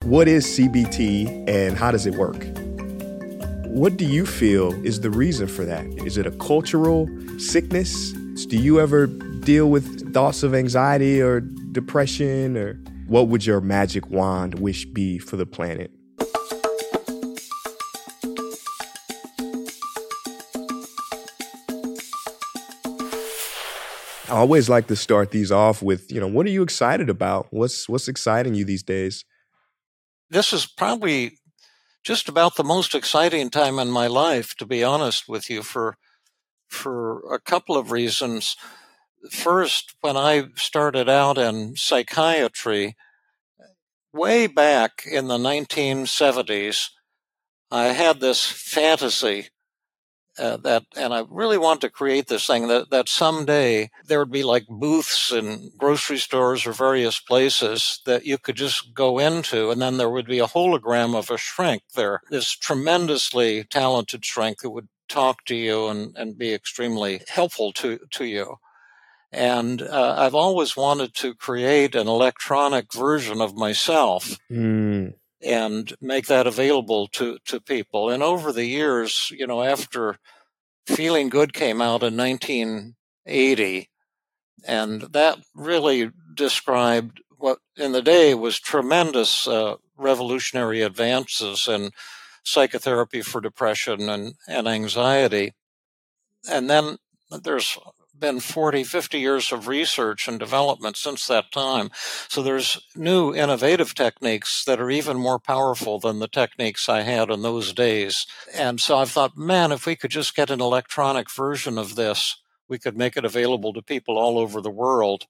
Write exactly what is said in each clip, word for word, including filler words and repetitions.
What is C B T and how does it work? What do you feel is the reason for that? Is it a cultural sickness? Do you ever deal with thoughts of anxiety or depression? Or what would your magic wand wish be for the planet? I always like to start these off with, you know, what are you excited about? What's what's exciting you these days? This is probably just about the most exciting time in my life, to be honest with you, for for a couple of reasons. First, when I started out in psychiatry, way back in the nineteen seventies, I had this fantasy uh, that, and I really wanted to create this thing that, that someday there would be like booths in grocery stores or various places that you could just go into, and then there would be a hologram of a shrink there, this tremendously talented shrink who would talk to you and, and be extremely helpful to, to you. And uh, I've always wanted to create an electronic version of myself Mm. and make that available to, to people. And over the years, you know, after Feeling Good came out in nineteen eighty, and that really described what in the day was tremendous uh, revolutionary advances in psychotherapy for depression and, and anxiety. And then there's been forty, fifty years of research and development since that time. So there's new innovative techniques that are even more powerful than the techniques I had in those days. And so I've thought, man, if we could just get an electronic version of this, we could make it available to people all over the world.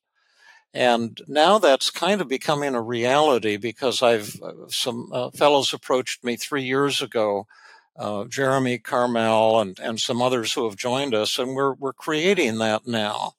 And now that's kind of becoming a reality because I've some uh, fellows approached me three years ago, Uh, Jeremy Carmel and, and some others who have joined us, and we're we're creating that now.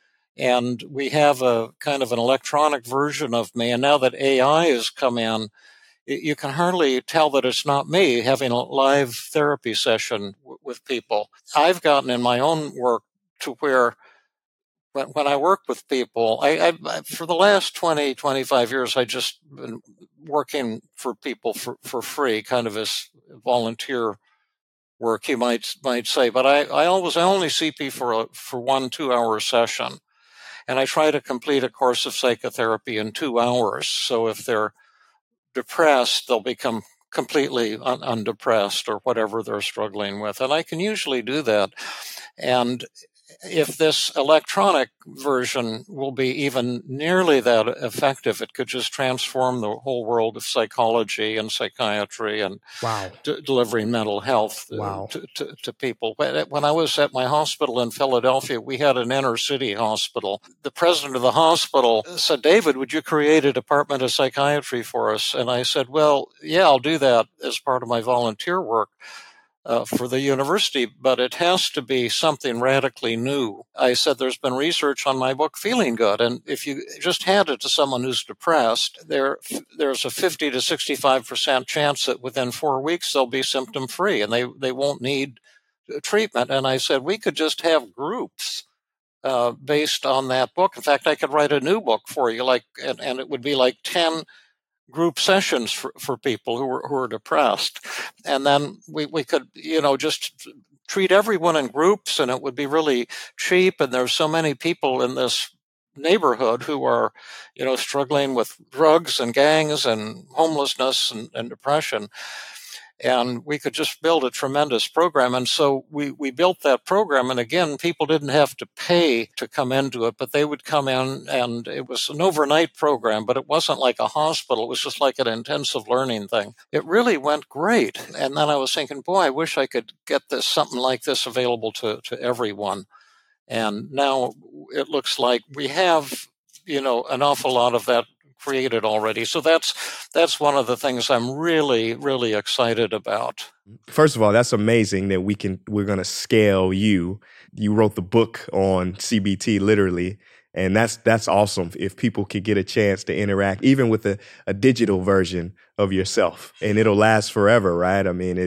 And we have a kind of an electronic version of me. And now that A I has come in, you can hardly tell that it's not me having a live therapy session w- with people. I've gotten in my own work to where when, when I work with people, I, I for the last twenty, twenty-five years, I just been working for people for, for free, kind of as volunteer work, you might might say. But I, I always I only see people for a, for one two hour session, and I try to complete a course of psychotherapy in two hours. So if they're depressed, they'll become completely un- undepressed or whatever they're struggling with, and I can usually do that. And if this electronic version will be even nearly that effective, it could just transform the whole world of psychology and psychiatry and Wow. d- delivering mental health uh, Wow. to, to, to people. When I was at my hospital in Philadelphia, we had an inner city hospital. The president of the hospital said, "David, would you create a department of psychiatry for us?" And I said, "Well, yeah, I'll do that as part of my volunteer work Uh, for the university, but it has to be something radically new." I said, "There's been research on my book, Feeling Good, and if you just hand it to someone who's depressed, there there's a fifty to sixty-five percent chance that within four weeks they'll be symptom free and they, they won't need treatment." And I said, we could just have groups uh, based on that book. In fact, I could write a new book for you, like, and, and it would be like ten group sessions for, for people who were who are depressed. And then we, we could, you know, just treat everyone in groups, and it would be really cheap. And there's so many people in this neighborhood who are, you know, struggling with drugs and gangs and homelessness and, and depression. And we could just build a tremendous program. And so we, we built that program. And again, people didn't have to pay to come into it, but they would come in, and it was an overnight program, but it wasn't like a hospital. It was just like an intensive learning thing. It really went great. And then I was thinking, boy, I wish I could get this, something like this available to, to everyone. And now it looks like we have, you know, an awful lot of that created already. So that's that's one of the things I'm really, really excited about. First of all, that's amazing that we can we're going to scale you. You wrote the book on C B T literally, and that's that's awesome if people could get a chance to interact even with a, a digital version of yourself, and it'll last forever, right? I mean, it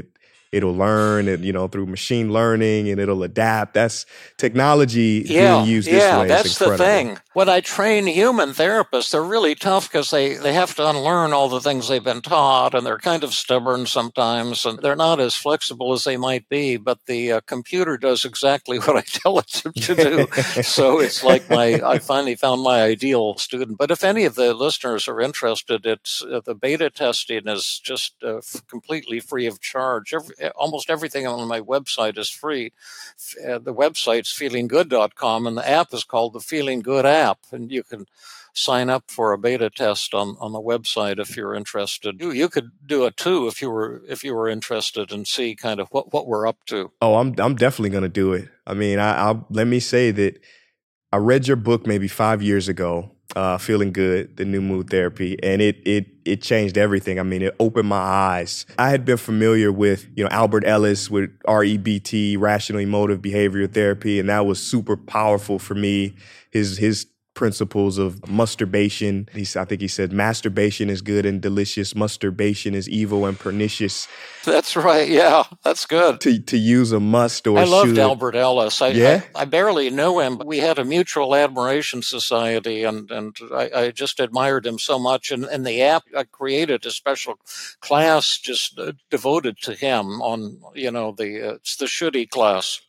it'll learn, and you know, through machine learning, and it'll adapt. That's technology Yeah, being used this yeah, way is that's the incredible. thing. When I train human therapists, they're really tough because they, they have to unlearn all the things they've been taught, and they're kind of stubborn sometimes, and they're not as flexible as they might be, but the uh, computer does exactly what I tell it to, to do. So it's like my, I finally found my ideal student. But if any of the listeners are interested, it's uh, the beta testing is just uh, f- completely free of charge. Every, almost everything on my website is free. Uh, the website's feeling good dot com, and the app is called the Feeling Good app, and you can sign up for a beta test on, on the website if you're interested. You, you could do it too if you were if you were interested and see kind of what, what we're up to. Oh, I'm I'm definitely gonna do it. I mean, I, I'll let me say that I read your book maybe five years ago, uh, Feeling Good, the New Mood Therapy, and it it it changed everything. I mean, it opened my eyes. I had been familiar with, you know, Albert Ellis with R E B T, Rational Emotive Behavioral Therapy, and that was super powerful for me. His his principles of masturbation. He, I think he said masturbation is good and delicious. Masturbation is evil and pernicious. That's right. Yeah, that's good. To to use a must or I loved should. Albert Ellis. I, Yeah? I, I barely knew him, but we had a mutual admiration society, and, and I, I just admired him so much. And, and the app, I created a special class just uh, devoted to him on, you know, the uh, it's the shitty class.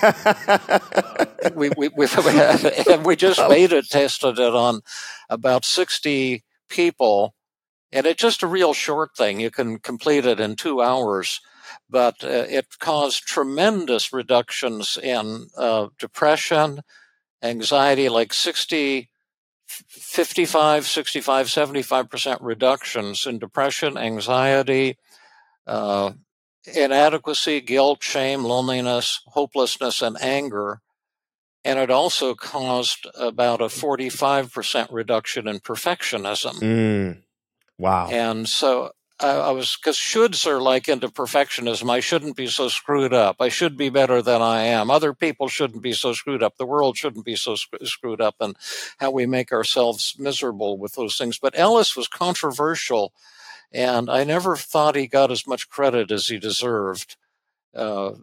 we, we, we, and we just beta tested it on about sixty people, and it's just a real short thing. You can complete it in two hours. But uh, it caused tremendous reductions in uh, depression, anxiety, like sixty, fifty-five, sixty-five, seventy-five percent reductions in depression, anxiety, uh, inadequacy, guilt, shame, loneliness, hopelessness, and anger. And it also caused about a forty-five percent reduction in perfectionism. Mm, wow. And so I was, because shoulds are like into perfectionism. I shouldn't be so screwed up. I should be better than I am. Other people shouldn't be so screwed up. The world shouldn't be so sc- screwed up, and how we make ourselves miserable with those things. But Ellis was controversial, and I never thought he got as much credit as he deserved. Uh,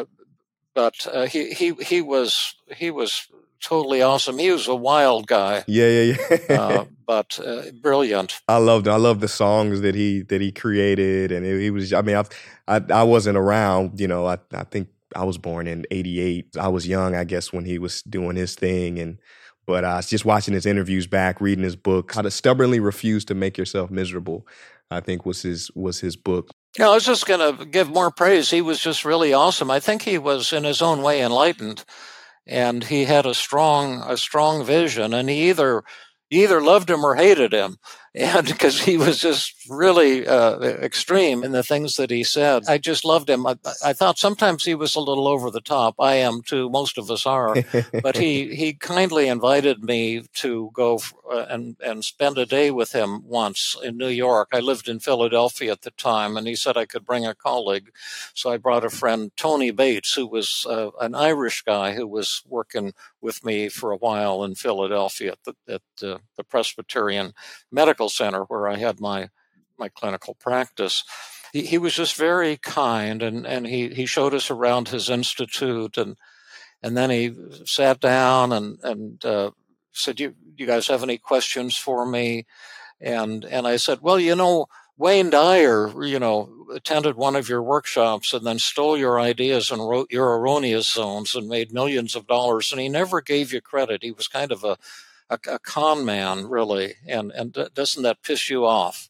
but uh, he he he was he was totally awesome. He was a wild guy. Yeah, yeah, yeah. uh, but uh, brilliant. I loved I love the songs that he that he created, and it, he was. I mean, I've, I I wasn't around. You know, I I think I was born in eighty-eight. I was young, I guess, when he was doing his thing, and but I uh, was just watching his interviews back, reading his book. How to Stubbornly Refuse to Make Yourself Miserable, I think was his was his book. Yeah, I was just going to give more praise. He was just really awesome. I think he was in his own way enlightened, and he had a strong a strong vision, and he either you either loved him or hated him, and because he was just really uh, extreme in the things that he said. I just loved him. I, I thought sometimes he was a little over the top. I am too. Most of us are. But he, he kindly invited me to go uh, and, and spend a day with him once in New York. I lived in Philadelphia at the time, and he said I could bring a colleague. So I brought a friend, Tony Bates, who was uh, an Irish guy who was working with me for a while in Philadelphia at the, at the, the Presbyterian Medical Center, where I had my my clinical practice. He, he was just very kind, and, and he, he showed us around his institute, and and then he sat down and and uh, said, "You you guys have any questions for me?" And and I said, "Well, you know, Wayne Dyer, you know, attended one of your workshops and then stole your ideas and wrote your erroneous zones and made millions of dollars, and he never gave you credit. He was kind of a a, a con man, really, and and doesn't that piss you off?"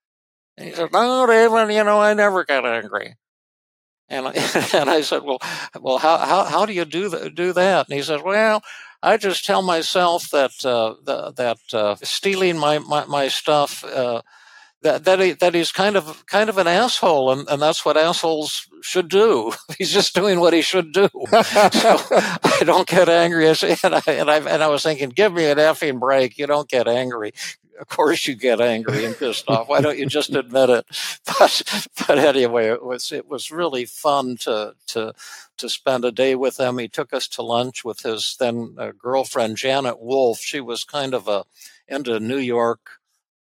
And he said, "No, David, you know, I never get angry." And I, and I said, "Well, well, how how how do you do that? Do that?" And he said, "Well, I just tell myself that uh, the, that uh, stealing my my, my stuff." Uh, That that, he, that he's kind of kind of an asshole, and, and that's what assholes should do. He's just doing what he should do. So I don't get angry. And I, and, I, and I was thinking, give me an effing break. You don't get angry. Of course you get angry and pissed off. Why don't you just admit it? But but anyway, it was it was really fun to to to spend a day with him. He took us to lunch with his then uh, girlfriend, Janet Wolf. She was kind of a into New York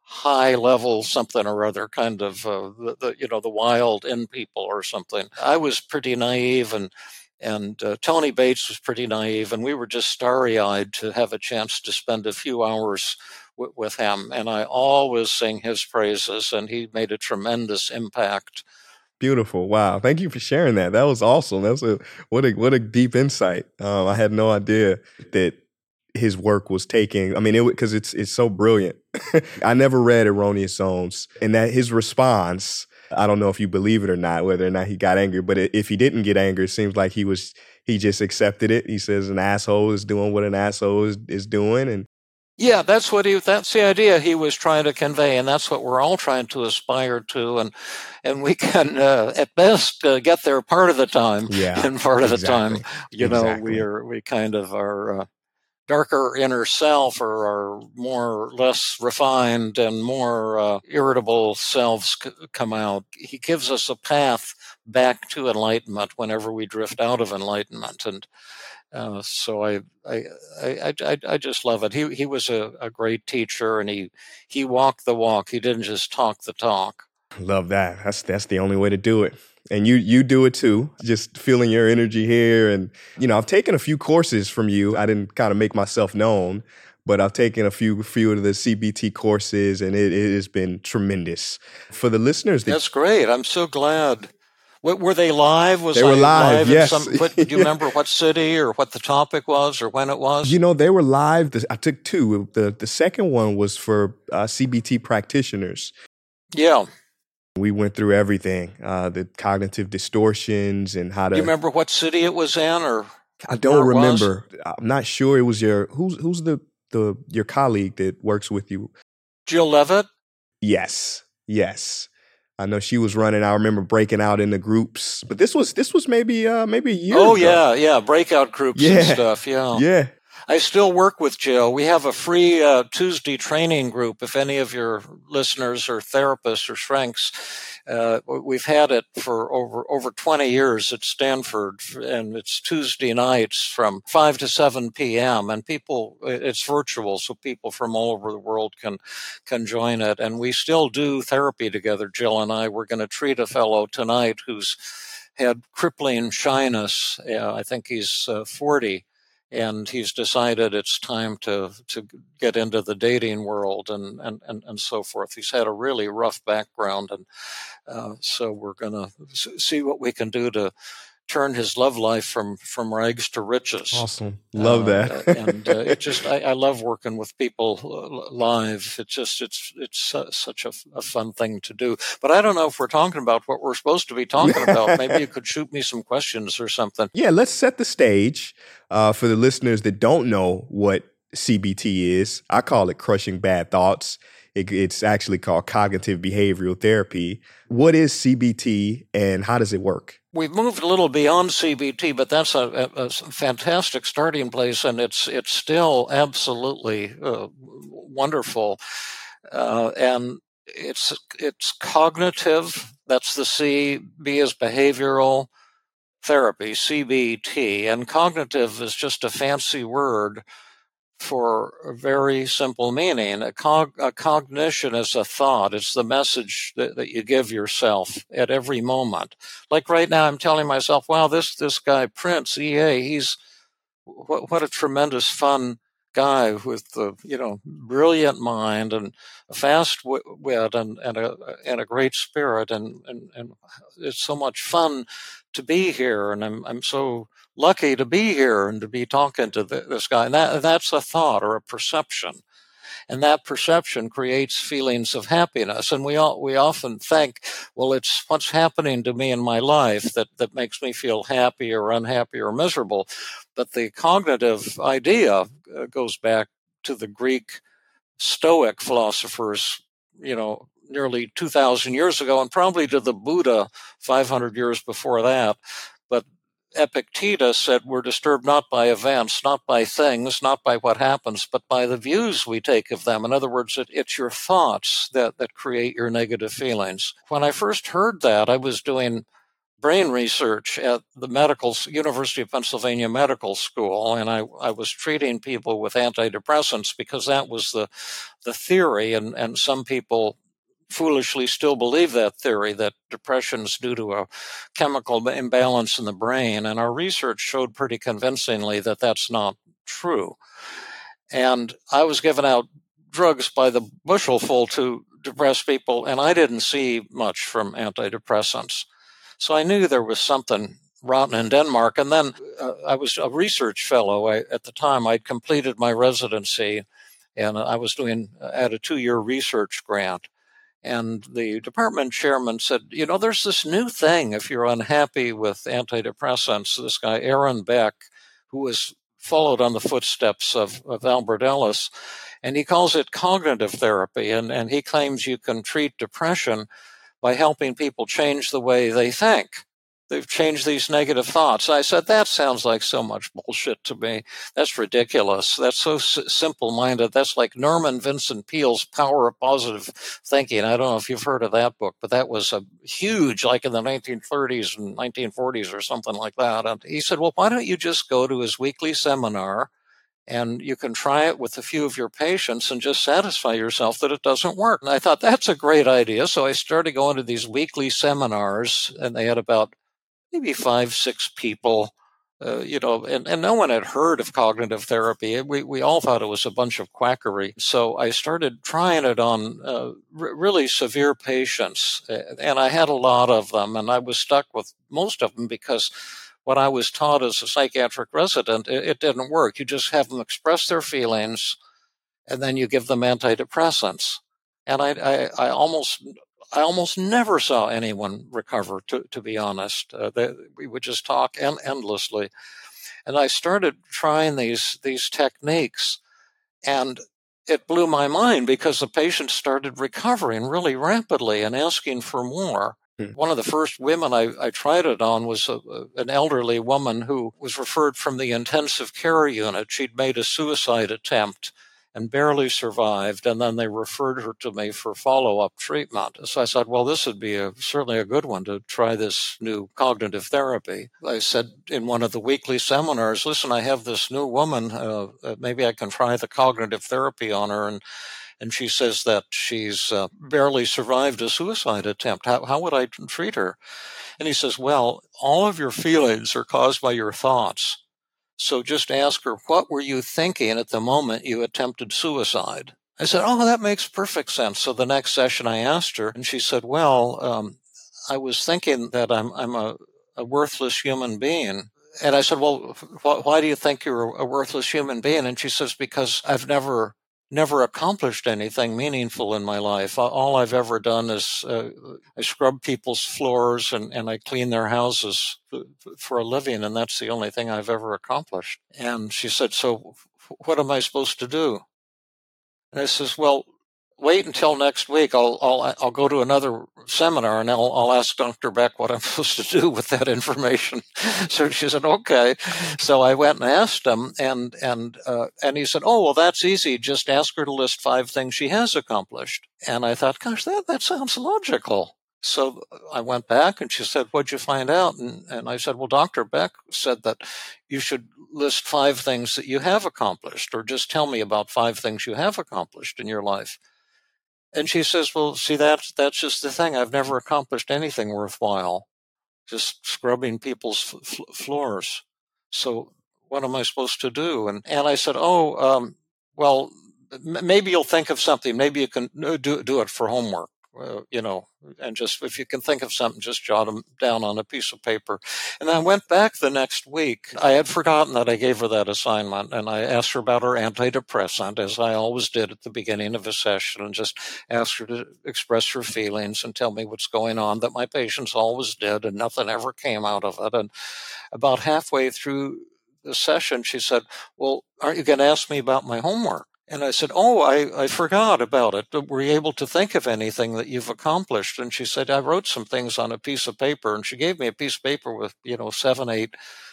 high level something or other, kind of uh, the, the you know the wild in people or something. I was pretty naive, and and uh, Tony Bates was pretty naive, and we were just starry eyed to have a chance to spend a few hours w- with him. And I always sing his praises, and he made a tremendous impact. Beautiful. Wow. Thank you for sharing that. That was awesome. That was a what a what a deep insight. Um, I had no idea that his work was taking. I mean, it because it's it's so brilliant. I never read Erroneous Zones, and that his response. I don't know if you believe it or not, whether or not he got angry. But if he didn't get angry, it seems like he was he just accepted it. He says an asshole is doing what an asshole is, is doing, and yeah, that's what he. That's the idea he was trying to convey, and that's what we're all trying to aspire to. And and we can, uh, at best, uh, get there part of the time. Yeah, and part of exactly. the time, you exactly. know, we are we kind of are. Uh, darker inner self, or our more or less refined and more uh, irritable selves c- come out. He gives us a path back to enlightenment whenever we drift out of enlightenment. And uh, so I, I, I, I, I just love it. He, he was a, a great teacher, and he, he walked the walk. He didn't just talk the talk. Love that. That's, that's the only way to do it. And you you do it too, just feeling your energy here. And, you know, I've taken a few courses from you. I didn't kind of make myself known, but I've taken a few few of the C B T courses, and it, it has been tremendous. For the listeners. That, That's great. I'm so glad. W- were they live? Was they were I live, live yes. In some, what, do you remember what city or what the topic was or when it was? You know, they were live. I took two. The, the second one was for uh, C B T practitioners. Yeah. We went through everything, uh, the cognitive distortions and how to. Do you remember what city it was in, or I don't remember. I'm not sure. It was your who's who's the the your colleague that works with you, Jill Levitt. Yes, yes. I know she was running. I remember breaking out into groups, but this was this was maybe uh, maybe a year. Oh ago. yeah, yeah, breakout groups yeah. and stuff. Yeah, yeah. I still work with Jill. We have a free uh, Tuesday training group. If any of your listeners are therapists or shrinks, uh, we've had it for over over twenty years at Stanford, and it's Tuesday nights from five to seven p.m. And people, it's virtual, so people from all over the world can can join it. And we still do therapy together, Jill and I. We're going to treat a fellow tonight who's had crippling shyness. Uh, I think he's uh, forty. And he's decided it's time to to get into the dating world and and, and, and so forth. He's had a really rough background, and uh, so we're going to see what we can do to turn his love life from, from rags to riches. Awesome. Love that. uh, and uh, it just, I, I love working with people live. It's just, it's, it's uh, such a, a fun thing to do. But I don't know if we're talking about what we're supposed to be talking about. Maybe you could shoot me some questions or something. Yeah, let's set the stage uh, for the listeners that don't know what C B T is. I call it crushing bad thoughts. It, it's actually called cognitive behavioral therapy. What is C B T and how does it work? We've moved a little beyond C B T, but that's a, a, a fantastic starting place, and it's it's still absolutely uh, wonderful. Uh, and it's it's cognitive. That's the C. B is behavioral therapy, C B T, and cognitive is just a fancy word for a very simple meaning. A, cog- a cognition is a thought. It's the message that, that you give yourself at every moment. Like right now, I'm telling myself, wow, this, this guy, Prince, E A, he's, what, what a tremendous fun guy with the, you know, brilliant mind and a fast wit and, and a, and a great spirit. And, and, and it's so much fun to be here. And I'm, I'm so lucky to be here and to be talking to this guy. And that, that's a thought or a perception. And that perception creates feelings of happiness. And we all, we often think, well, it's what's happening to me in my life that, that makes me feel happy or unhappy or miserable. But the cognitive idea goes back to the Greek Stoic philosophers, you know, nearly two thousand years ago, and probably to the Buddha five hundred years before that. But Epictetus said we're disturbed not by events, not by things, not by what happens, but by the views we take of them. In other words, it, it's your thoughts that, that create your negative feelings. When I first heard that, I was doing brain research at the medical University of Pennsylvania Medical School, and I, I was treating people with antidepressants because that was the the theory, and, and some people foolishly still believe that theory, that depression is due to a chemical imbalance in the brain, and our research showed pretty convincingly that that's not true. And I was giving out drugs by the bushel to depressed people, and I didn't see much from antidepressants. So I knew there was something rotten in Denmark. And then uh, I was a research fellow. I, at the time, I'd completed my residency, and I was doing at a two-year research grant. And the department chairman said, you know, there's this new thing if you're unhappy with antidepressants. This guy, Aaron Beck, who was followed on the footsteps of, of Albert Ellis, and he calls it cognitive therapy. And, and he claims you can treat depression by helping people change the way they think. They've changed these negative thoughts. I said, that sounds like so much bullshit to me. That's ridiculous. That's so s- simple-minded. That's like Norman Vincent Peale's Power of Positive Thinking. I don't know if you've heard of that book, but that was a huge, like in the nineteen thirties and nineteen forties or something like that. And he said, well, why don't you just go to his weekly seminar, and you can try it with a few of your patients and just satisfy yourself that it doesn't work. And I thought, that's a great idea. So I started going to these weekly seminars, and they had about maybe five, six people, uh, you know, and, and no one had heard of cognitive therapy. We, we all thought it was a bunch of quackery. So I started trying it on uh, r- really severe patients, and I had a lot of them, and I was stuck with most of them because what I was taught as a psychiatric resident, it, it didn't work. You just have them express their feelings, and then you give them antidepressants. And I, I, I almost, I almost never saw anyone recover. To, to be honest, uh, they, we would just talk en- endlessly. And I started trying these these techniques, and it blew my mind because the patients started recovering really rapidly and asking for more. Hmm. One of the first women I, I tried it on was a, an elderly woman who was referred from the intensive care unit. She'd made a suicide attempt and barely survived, and then they referred her to me for follow-up treatment. So I said, well, this would be a, certainly a good one to try this new cognitive therapy. I said in one of the weekly seminars, listen, I have this new woman, uh, maybe I can try the cognitive therapy on her, and and she says that she's uh, barely survived a suicide attempt. How, how would I treat her? And he says, well, all of your feelings are caused by your thoughts. So just ask her, what were you thinking at the moment you attempted suicide? I said, oh, that makes perfect sense. So the next session I asked her, and she said, well, um, I was thinking that I'm, I'm a, a worthless human being. And I said, well, wh- why do you think you're a worthless human being? And she says, because I've never never accomplished anything meaningful in my life. All I've ever done is uh, I scrub people's floors and, and I clean their houses for a living, and that's the only thing I've ever accomplished. And she said, so what am I supposed to do? And I says, well, wait until next week. I'll I'll I'll go to another seminar and I'll I'll ask Doctor Beck what I'm supposed to do with that information. So she said, okay. So I went and asked him, and and uh, and he said, oh, well, that's easy. Just ask her to list five things she has accomplished. And I thought, gosh, that that sounds logical. So I went back and she said, what'd you find out? And, and I said, well, Doctor Beck said that you should list five things that you have accomplished, or just tell me about five things you have accomplished in your life. And she says, well, see, that's, that's just the thing. I've never accomplished anything worthwhile, just scrubbing people's f- floors. So what am I supposed to do? And, and I said, oh, um, well, m- maybe you'll think of something. Maybe you can do, do it for homework. Uh, you know, and just if you can think of something, just jot them down on a piece of paper. And I went back the next week. I had forgotten that I gave her that assignment, and I asked her about her antidepressant, as I always did at the beginning of a session, and just asked her to express her feelings and tell me what's going on, that my patients always did, and nothing ever came out of it. And about halfway through the session, she said, well, aren't you going to ask me about my homework? And I said, oh, I, I forgot about it. Were you able to think of anything that you've accomplished? And she said, I wrote some things on a piece of paper. And she gave me a piece of paper with, you know, seven, eight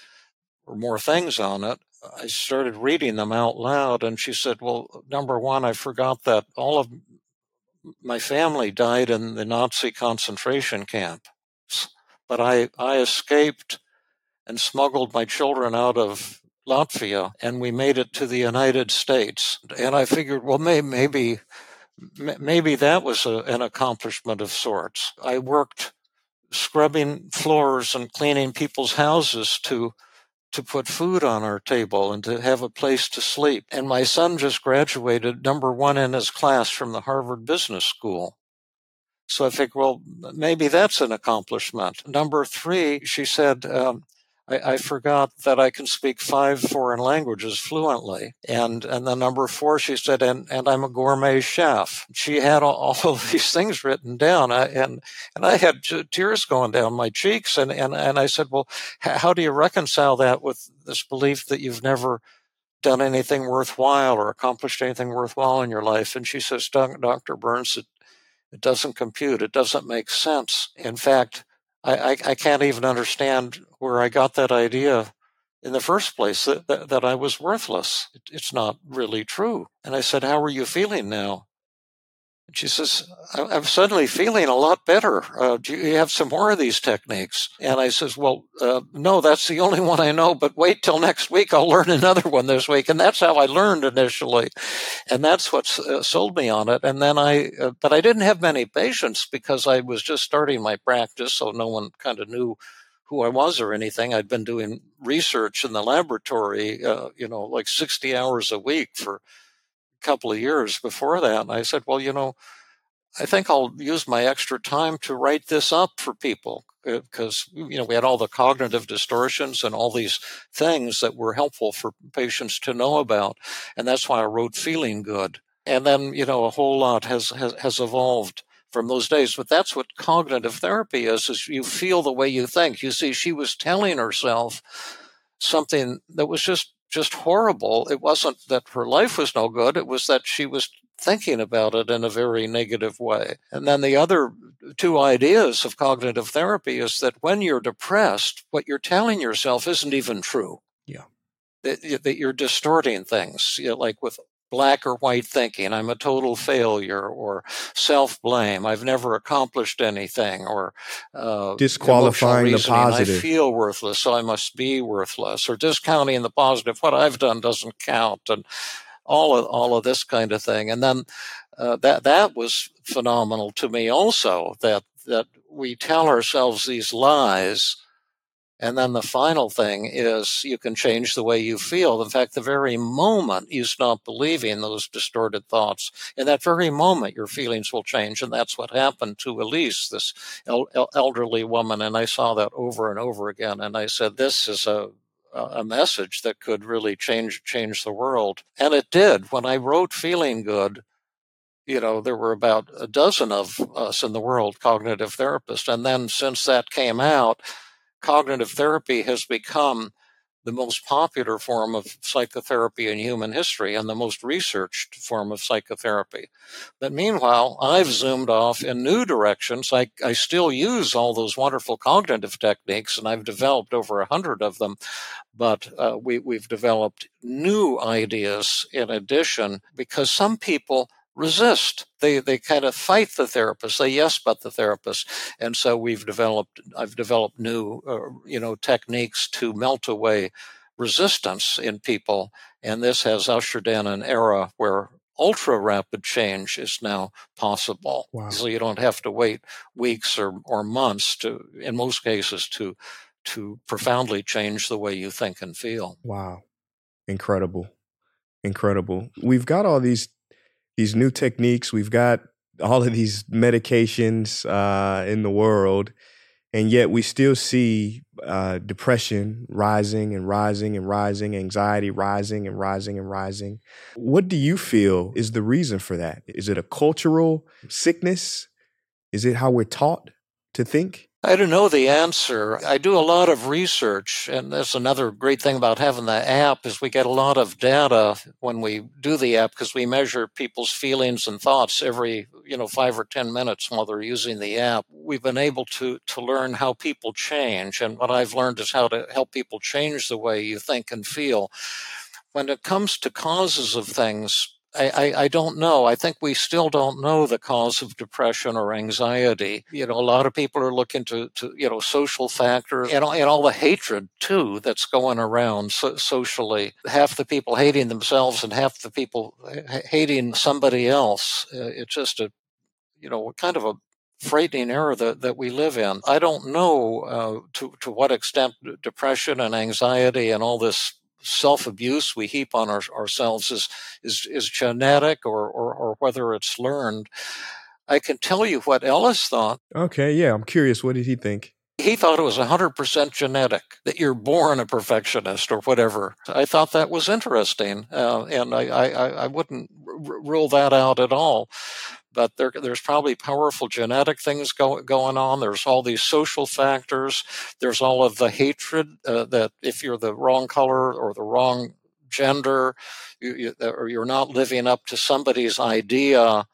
or more things on it. I started reading them out loud. And she said, well, number one, I forgot that all of my family died in the Nazi concentration camp. but I, I escaped and smuggled my children out of Latvia, and we made it to the United States. And I figured, well, may, maybe maybe that was a, an accomplishment of sorts. I worked scrubbing floors and cleaning people's houses to to put food on our table and to have a place to sleep. And my son just graduated number one in his class from the Harvard Business School. So I think, well, maybe that's an accomplishment. Number three, she said, um, I, I forgot that I can speak five foreign languages fluently. And and then number four, she said, and, and I'm a gourmet chef. She had all, all of these things written down. I, and and I had tears going down my cheeks. And, and, and I said, well, how do you reconcile that with this belief that you've never done anything worthwhile or accomplished anything worthwhile in your life? And she says, Doctor Burns, it, it doesn't compute. It doesn't make sense. In fact, I, I, I can't even understand where I got that idea in the first place, that, that, that I was worthless. It, it's not really true. And I said, how are you feeling now? And she says, I'm suddenly feeling a lot better. Uh, do you have some more of these techniques? And I says, well, uh, no, that's the only one I know, but wait till next week. I'll learn another one this week. And that's how I learned initially. And that's what uh, sold me on it. And then I, uh, but I didn't have many patients because I was just starting my practice. So no one kind of knew who I was or anything. I'd been doing research in the laboratory, uh, you know, like sixty hours a week for couple of years before that. And I said, well, you know, I think I'll use my extra time to write this up for people because, you know, we had all the cognitive distortions and all these things that were helpful for patients to know about. And that's why I wrote Feeling Good. And then, you know, a whole lot has, has, has evolved from those days. But that's what cognitive therapy is, is you feel the way you think. You see, she was telling herself something that was just just horrible. It wasn't that her life was no good. It was that she was thinking about it in a very negative way. And then the other two ideas of cognitive therapy is that when you're depressed, what you're telling yourself isn't even true. Yeah. That, that you're distorting things, you know, like with black or white thinking. I'm a total failure, or self-blame. I've never accomplished anything, or uh, disqualifying the positive. I feel worthless, so I must be worthless, or discounting the positive. What I've done doesn't count, and all of all of this kind of thing. And then uh, that that was phenomenal to me also. That that we tell ourselves these lies. And then the final thing is you can change the way you feel. In fact, the very moment you stop believing those distorted thoughts, in that very moment your feelings will change. And that's what happened to Elise, this el- elderly woman. And I saw that over and over again. And I said, this is a a message that could really change change the world. And it did. When I wrote Feeling Good, you know, there were about a dozen of us in the world, cognitive therapists. And then since that came out, cognitive therapy has become the most popular form of psychotherapy in human history and the most researched form of psychotherapy. But meanwhile, I've zoomed off in new directions. I, I still use all those wonderful cognitive techniques, and I've developed over a hundred of them. But uh, we, we've developed new ideas in addition, because some people resist. They they kind of fight the therapist. They yes, but the therapist. And so we've developed, I've developed new, uh, you know, techniques to melt away resistance in people. And this has ushered in an era where ultra rapid change is now possible. Wow. So you don't have to wait weeks or, or months to, in most cases, to, to profoundly change the way you think and feel. Wow. Incredible. Incredible. We've got all these These new techniques, we've got all of these medications uh, in the world, and yet we still see uh, depression rising and rising and rising, anxiety rising and rising and rising. What do you feel is the reason for that? Is it a cultural sickness? Is it how we're taught to think? I don't know the answer. I do a lot of research, and that's another great thing about having the app is we get a lot of data when we do the app, because we measure people's feelings and thoughts every, you know, five or ten minutes while they're using the app. We've been able to to learn how people change, and what I've learned is how to help people change the way you think and feel. When it comes to causes of things, I, I, I don't know. I think we still don't know the cause of depression or anxiety. You know, a lot of people are looking to, to you know, social factors and, and all the hatred, too, that's going around so, socially. Half the people hating themselves and half the people hating somebody else. Uh, it's just a, you know, kind of a frightening era that, that we live in. I don't know uh, to, to what extent depression and anxiety and all this self-abuse we heap on our, ourselves is, is, is genetic or, or, or whether it's learned. I can tell you what Ellis thought. Okay, yeah, I'm curious. What did he think? He thought it was one hundred percent genetic, that you're born a perfectionist or whatever. I thought that was interesting, uh, and I, I, I wouldn't r- rule that out at all. But there, there's probably powerful genetic things go, going on. There's all these social factors. There's all of the hatred uh, that if you're the wrong color or the wrong gender, you, you, or you're not living up to somebody's idea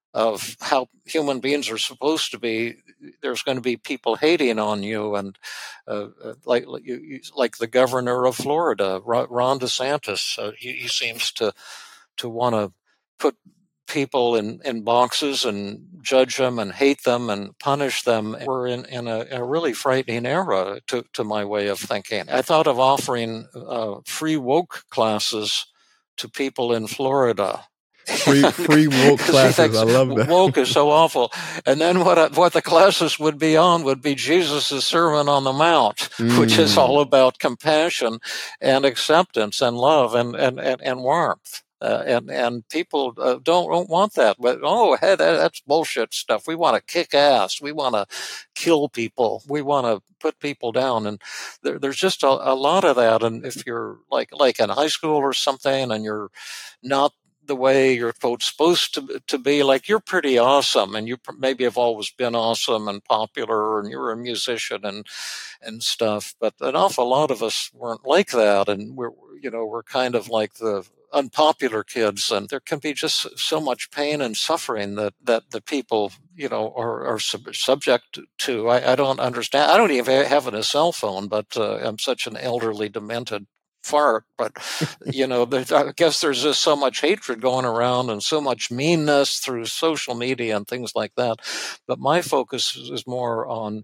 of how human beings are supposed to be, there's going to be people hating on you. And uh, like like the governor of Florida, Ron DeSantis, uh, he, he seems to to want to put people in, in boxes and judge them and hate them and punish them. We're in, in a, a really frightening era to, to my way of thinking. I thought of offering uh, free woke classes to people in Florida. Free free woke classes. I love that. Woke is so awful. And then what what the classes would be on would be Jesus' Sermon on the Mount, mm. which is all about compassion and acceptance and love and, and, and, and warmth. Uh, and and people uh, don't don't want that. But oh, hey, that, that's bullshit stuff. We want to kick ass. We want to kill people. We want to put people down. And there, there's just a, a lot of that. And if you're like like in high school or something, and you're not the way you're quote supposed to to be, like you're pretty awesome, and you maybe have always been awesome and popular, and you're a musician and and stuff. But an awful lot of us weren't like that, and we're you know we're kind of like the unpopular kids, and there can be just so much pain and suffering that that the people you know are, are sub- subject to. I, I don't understand. I don't even have a cell phone, but uh, I'm such an elderly, demented fart. But you know, I guess there's just so much hatred going around and so much meanness through social media and things like that. But my focus is more on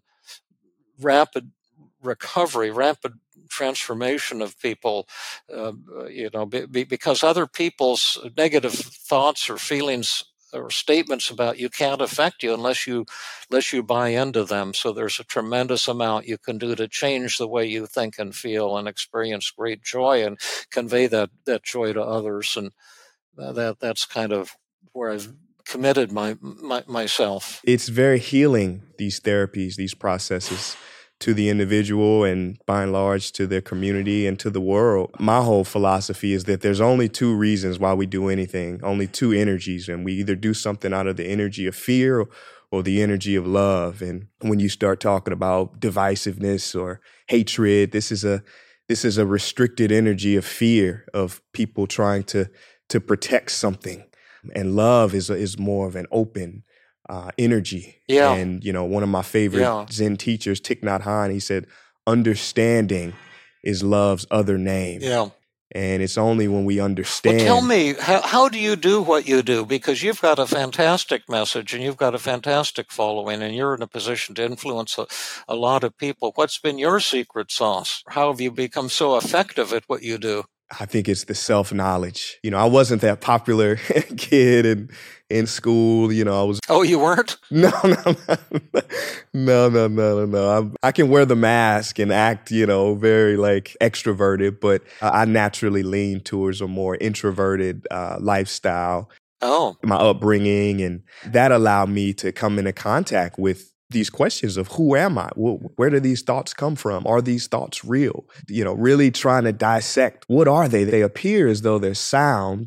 rapid recovery, rapid transformation of people, uh, you know, be, be, because other people's negative thoughts or feelings or statements about you can't affect you unless you unless you buy into them. So there's a tremendous amount you can do to change the way you think and feel and experience great joy and convey that, that joy to others. And uh, that that's kind of where I've committed my, my myself. It's very healing, these therapies, these processes, to the individual and by and large to their community and to the world. My whole philosophy is that there's only two reasons why we do anything, only two energies, and we either do something out of the energy of fear or, or the energy of love. And when you start talking about divisiveness or hatred, this is a this is a restricted energy of fear, of people trying to to protect something. And love is a, is more of an open Uh, energy. Yeah. And, you know, one of my favorite yeah. Zen teachers, Thich Nhat Hanh, he said, understanding is love's other name. Yeah. And it's only when we understand. Well, tell me, how, how do you do what you do? Because you've got a fantastic message and you've got a fantastic following and you're in a position to influence a, a lot of people. What's been your secret sauce? How have you become so effective at what you do? I think it's the self-knowledge. You know, I wasn't that popular kid in, in school. You know, I was. Oh, you weren't? No, no, no, no, no, no, no. I, I can wear the mask and act, you know, very like extroverted, but I naturally lean towards a more introverted uh, lifestyle. Oh. My upbringing, and that allowed me to come into contact with these questions of who am I? Where do these thoughts come from? Are these thoughts real? You know, really trying to dissect what are they? They appear as though they're sound.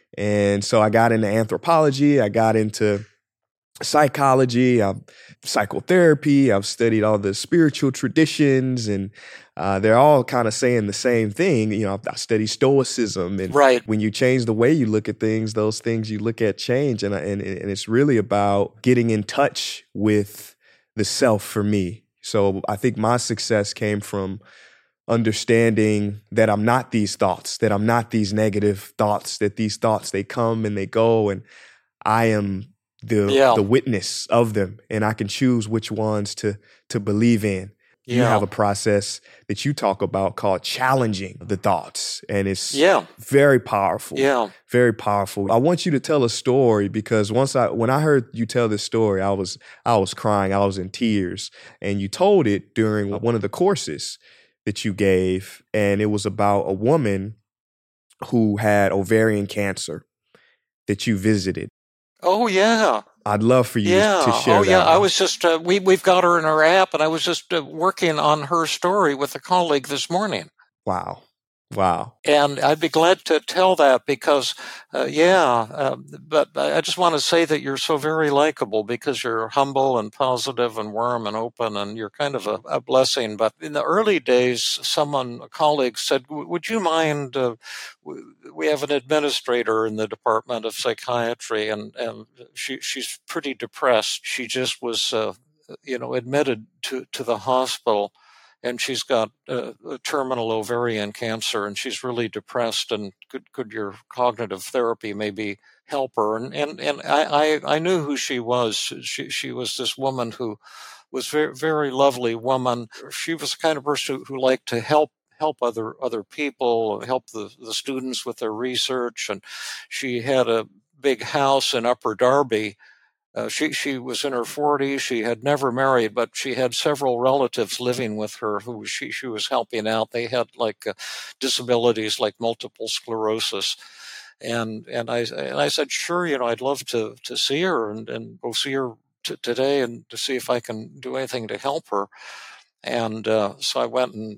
And so I got into anthropology. I got into psychology, I've, psychotherapy. I've studied all the spiritual traditions, and uh, they're all kind of saying the same thing. You know, I study Stoicism, and right. when you change the way you look at things, those things you look at change. And, and, and it's really about getting in touch with the self for me. So I think my success came from understanding that I'm not these thoughts, that I'm not these negative thoughts, that these thoughts, they come and they go, and I am the Yeah. the witness of them, and I can choose which ones to to believe in. You Yeah. have a process that you talk about called challenging the thoughts, and it's Yeah. very powerful. Yeah. Very powerful. I want you to tell a story, because once I when I heard you tell this story, I was I was crying, I was in tears, and you told it during one of the courses that you gave, and it was about a woman who had ovarian cancer that you visited. Oh, yeah. I'd love for you Yeah. to share Oh, yeah. that I one. was just, uh, we, we've got her in our app, and I was just uh, working on her story with a colleague this morning. Wow. Wow. And I'd be glad to tell that because, uh, yeah, uh, but I just want to say that you're so very likable because you're humble and positive and warm and open, and you're kind of a, a blessing. But in the early days, someone, a colleague said, would you mind, uh, we have an administrator in the Department of Psychiatry, and, and she, she's pretty depressed. She just was, uh, you know, admitted to, to the hospital. And she's got uh, terminal ovarian cancer, and she's really depressed. And could could your cognitive therapy maybe help her? And and and I I, I knew who she was. She she was this woman who was very very lovely woman. She was the kind of person who, who liked to help help other other people, help the the students with their research. And she had a big house in Upper Darby. Uh, she she was in her forties. She had never married, but she had several relatives living with her who she she was helping out. They had like uh, disabilities like multiple sclerosis, and and I and I said, sure, you know, I'd love to to see her and and go see her t- today and to see if I can do anything to help her. And uh, so I went and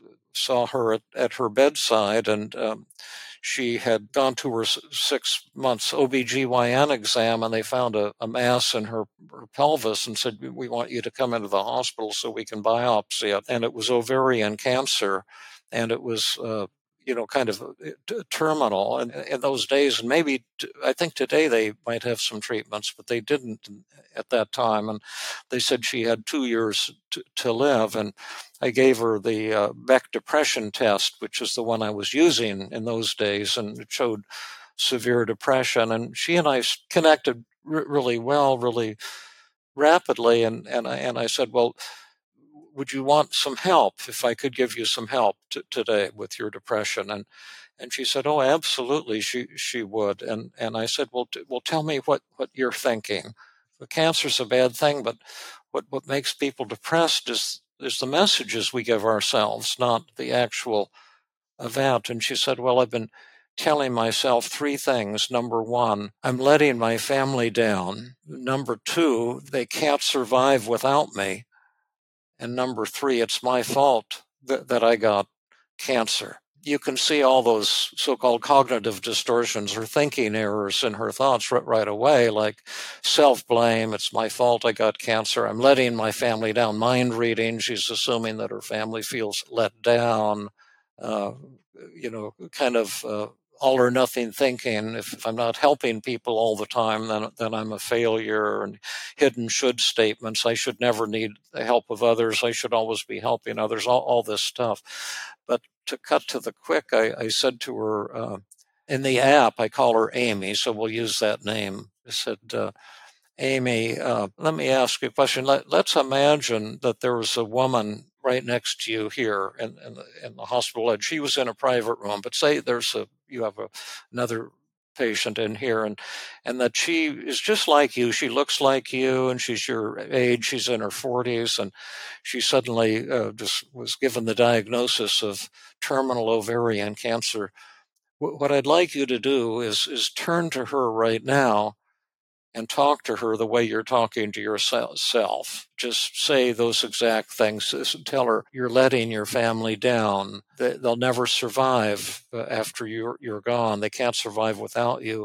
saw her at, at her bedside, and um, she had gone to her six months O B G Y N exam, and they found a, a mass in her, her pelvis and said, we want you to come into the hospital so we can biopsy it. And it was ovarian cancer, and it was, uh, you know, kind of terminal. And in those days, and maybe I think today they might have some treatments, but they didn't at that time. And they said she had two years to, to live. And I gave her the uh, Beck depression test, which is the one I was using in those days, and it showed severe depression. And she and I connected r- really well, really rapidly. And, and, I, and I said, well, would you want some help if I could give you some help t- today with your depression? And and she said, oh, absolutely, she she would. And and I said, well, t- well, tell me what, what you're thinking. The cancer's a bad thing, but what, what makes people depressed is is the messages we give ourselves, not the actual event. And she said, well, I've been telling myself three things. Number one, I'm letting my family down. Number two, they can't survive without me. And number three, it's my fault that, that I got cancer. You can see all those so-called cognitive distortions or thinking errors in her thoughts right, right away, like self-blame. It's my fault I got cancer. I'm letting my family down. Mind reading. She's assuming that her family feels let down. Uh, you know, kind of uh, all or nothing thinking. If, if I'm not helping people all the time, then then I'm a failure. And hidden should statements. I should never need the help of others. I should always be helping others. All, all this stuff. But to cut to the quick, I, I said to her uh, in the app, I call her Amy, so we'll use that name. I said, uh, Amy, uh, let me ask you a question. Let, let's imagine that there was a woman right next to you here in, in, the, in the hospital, and she was in a private room. But say there's a you have a, another patient in here, and and that she is just like you. She looks like you, and she's your age. She's in her forties, and she suddenly uh, just was given the diagnosis of terminal ovarian cancer. W- what I'd like you to do is is turn to her right now and talk to her the way you're talking to yourself. Just say those exact things. Tell her you're letting your family down. They'll never survive after you're, you're gone. They can't survive without you.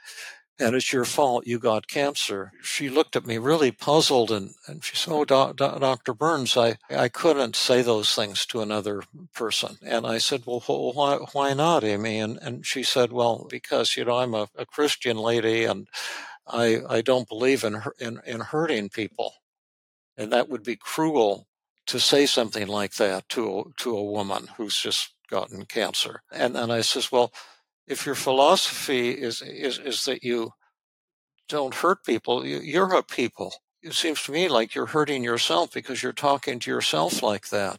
And it's your fault you got cancer. She looked at me really puzzled, and, and she said, oh, Do- Do- Doctor Burns, I, I couldn't say those things to another person. And I said, well, why, why not, Amy? And, and she said, well, because, you know, I'm a, a Christian lady, and I, I don't believe in, in in hurting people, and that would be cruel to say something like that to, to a woman who's just gotten cancer. And then I says, well, if your philosophy is, is, is that you don't hurt people, you, you hurt people. It seems to me like you're hurting yourself because you're talking to yourself like that.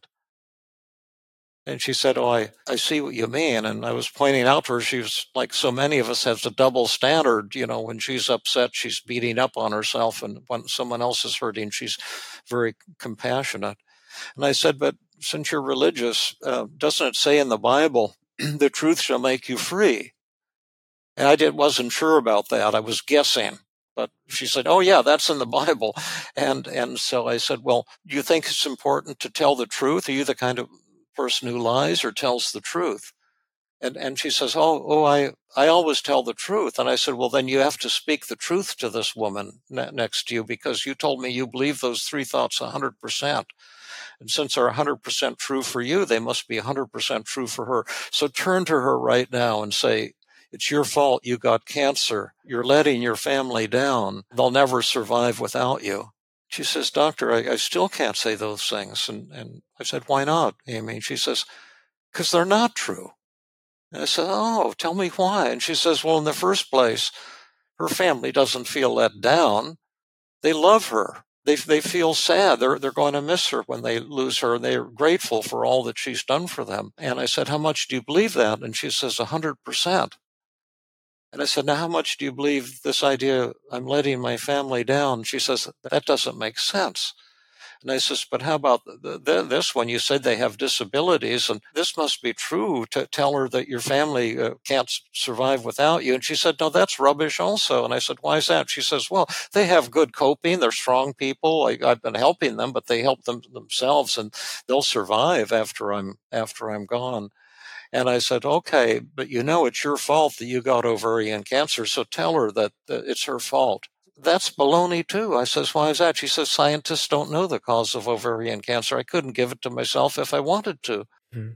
And she said, oh, I, I see what you mean. And I was pointing out to her, she was like so many of us, has a double standard. You know, when she's upset, she's beating up on herself. And when someone else is hurting, she's very compassionate. And I said, but since you're religious, uh, doesn't it say in the Bible, the truth shall make you free? And I did, wasn't sure about that. I was guessing. But she said, oh, yeah, that's in the Bible. And and so I said, well, do you think it's important to tell the truth? Are you the kind of person who lies or tells the truth? And and she says, oh, oh, I, I always tell the truth. And I said, well, then you have to speak the truth to this woman ne- next to you, because you told me you believe those three thoughts one hundred percent. And since they're one hundred percent true for you, they must be one hundred percent true for her. So turn to her right now and say, it's your fault you got cancer. You're letting your family down. They'll never survive without you. She says, doctor, I, I still can't say those things. And, and I said, why not, Amy? She says, because they're not true. And I said, oh, tell me why. And she says, well, in the first place, her family doesn't feel let down. They love her. They they feel sad. They're they're going to miss her when they lose her. They're grateful for all that she's done for them. And I said, how much do you believe that? And she says, one hundred percent. And I said, now how much do you believe this idea, I'm letting my family down? She says, that doesn't make sense. And I says, but how about the, the, this one? You said they have disabilities, and this must be true to tell her that your family uh, can't survive without you. And she said, no, that's rubbish also. And I said, why is that? She says, well, they have good coping. They're strong people. I, I've been helping them, but they help them themselves, and they'll survive after I'm after I'm gone. And I said, okay, but you know it's your fault that you got ovarian cancer, so tell her that, that it's her fault. That's baloney too. I says, why is that? She says, scientists don't know the cause of ovarian cancer. I couldn't give it to myself if I wanted to. Mm-hmm.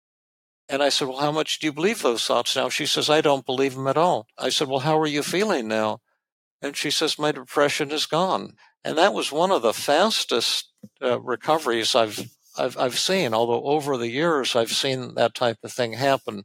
And I said, well, how much do you believe those thoughts now? She says, I don't believe them at all. I said, well, how are you feeling now? And she says, my depression is gone. And that was one of the fastest uh, recoveries I've I've, I've seen, although over the years I've seen that type of thing happen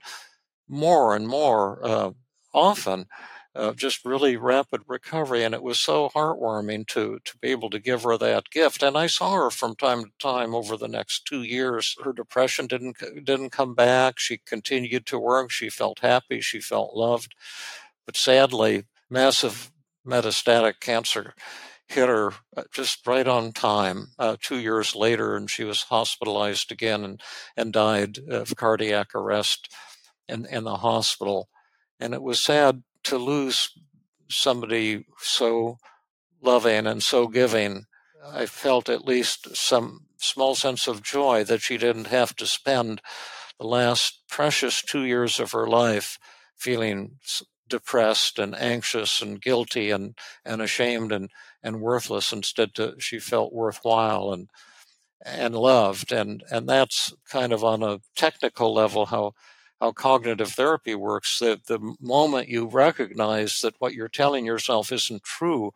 more and more uh, often, uh, just really rapid recovery. And it was so heartwarming to to be able to give her that gift. And I saw her from time to time over the next two years. Her depression didn't didn't come back. She continued to work. She felt happy. She felt loved. But sadly, massive metastatic cancer hit her just right on time uh, two years later, and she was hospitalized again and, and died of cardiac arrest in, in the hospital. And it was sad to lose somebody so loving and so giving. I felt at least some small sense of joy that she didn't have to spend the last precious two years of her life feeling depressed and anxious and guilty and, and ashamed and, and worthless. Instead, to, she felt worthwhile and and loved. And, and that's kind of on a technical level how how cognitive therapy works. That the moment you recognize that what you're telling yourself isn't true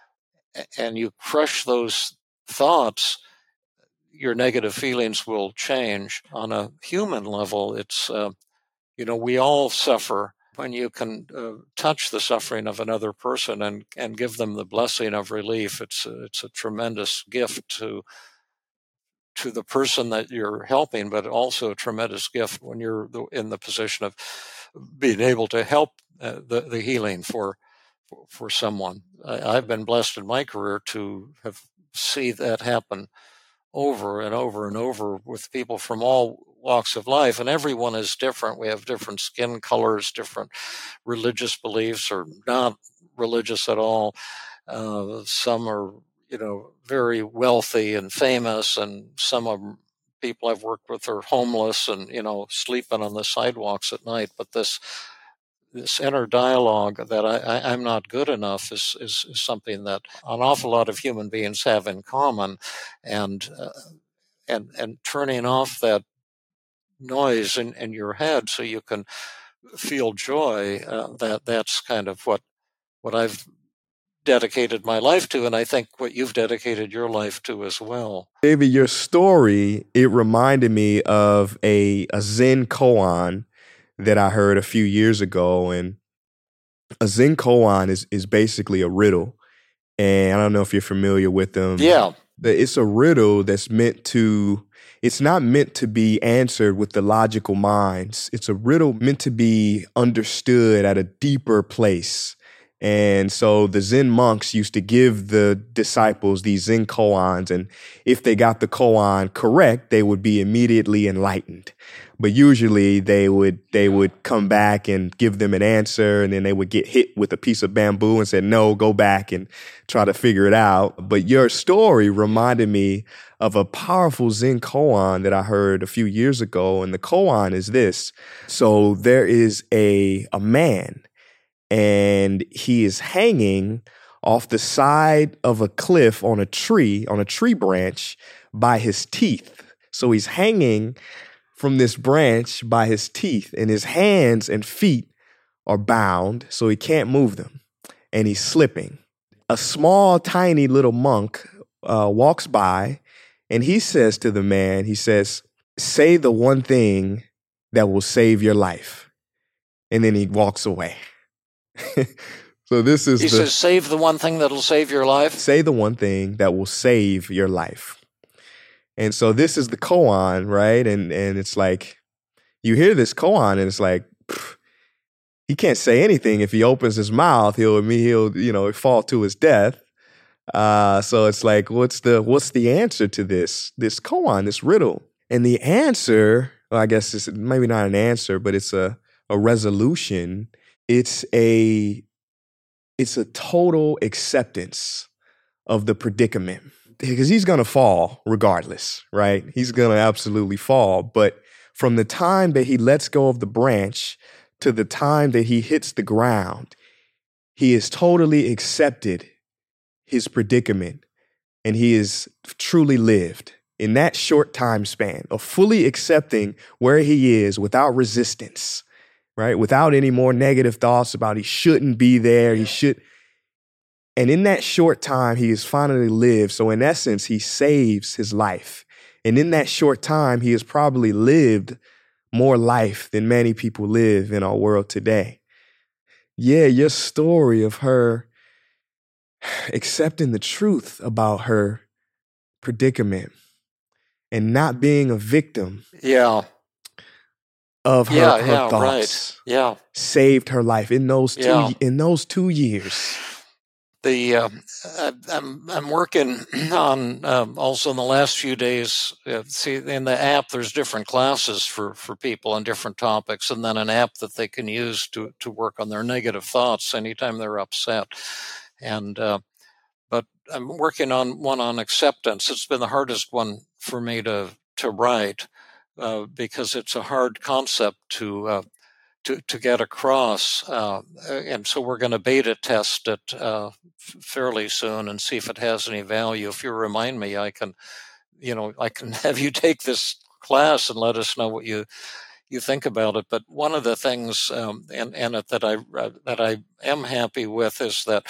and you crush those thoughts, your negative feelings will change. On a human level, it's, uh, you know, we all suffer. When you can uh, touch the suffering of another person and, and give them the blessing of relief, it's a, it's a tremendous gift to to the person that you're helping, but also a tremendous gift when you're in the position of being able to help uh, the, the healing for for someone. I, I've been blessed in my career to have see that happen over and over and over with people from all walks of life, and everyone is different. We have different skin colors, different religious beliefs, or not religious at all. Uh, some are, you know, very wealthy and famous, and some of them, people I've worked with are homeless and, you know, sleeping on the sidewalks at night. But this this inner dialogue that I, I, I'm not good enough is, is, is something that an awful lot of human beings have in common, and uh, and and turning off that noise in, in your head so you can feel joy. Uh, that that's kind of what what I've dedicated my life to, and I think what you've dedicated your life to as well. David, your story, it reminded me of a, a Zen koan that I heard a few years ago. And a Zen koan is, is basically a riddle. And I don't know if you're familiar with them. Yeah. It's a riddle that's meant to, it's not meant to be answered with the logical minds. It's a riddle meant to be understood at a deeper place. And so the Zen monks used to give the disciples these Zen koans, and if they got the koan correct, they would be immediately enlightened. But usually they would they would come back and give them an answer, and then they would get hit with a piece of bamboo and say, no, go back and try to figure it out. But your story reminded me of a powerful Zen koan that I heard a few years ago, and the koan is this. So there is a a man, and he is hanging off the side of a cliff on a tree, on a tree branch, by his teeth. So he's hanging from this branch by his teeth, and his hands and feet are bound, so he can't move them, and he's slipping. A small, tiny little monk uh, walks by, and he says to the man, he says, say the one thing that will save your life. And then he walks away. So this is he the, says, save the one thing that'll save your life. Say the one thing that will save your life. And so this is the koan, right? And and it's like, you hear this koan, and it's like, pff, he can't say anything. If he opens his mouth, he'll he'll you know fall to his death. Uh, so it's like, what's the what's the answer to this this koan, this riddle? And the answer, well, I guess it's maybe not an answer, but it's a a resolution. It's a it's a total acceptance of the predicament, because he's going to fall regardless, right? He's going to absolutely fall. But from the time that he lets go of the branch to the time that he hits the ground, he has totally accepted his predicament, and he has truly lived in that short time span of fully accepting where he is without resistance, right? Without any more negative thoughts about he shouldn't be there, he should. And in that short time, he has finally lived. So in essence, he saves his life. And in that short time, he has probably lived more life than many people live in our world today. Yeah, your story of her accepting the truth about her predicament and not being a victim. Yeah. Of her, yeah, her yeah, thoughts, right. Yeah, saved her life in those two yeah. in those two years. The uh, I, I'm I'm working on um, also in the last few days. Uh, see, in the app, there's different classes for, for people on different topics, and then an app that they can use to to work on their negative thoughts anytime they're upset. And uh, but I'm working on one on acceptance. It's been the hardest one for me to to write. Uh, because it's a hard concept to uh, to to get across, uh, and so we're going to beta test it uh, fairly soon and see if it has any value. If you remind me, I can, you know, I can have you take this class and let us know what you you think about it. But one of the things um, in, in it that I uh, that I am happy with is that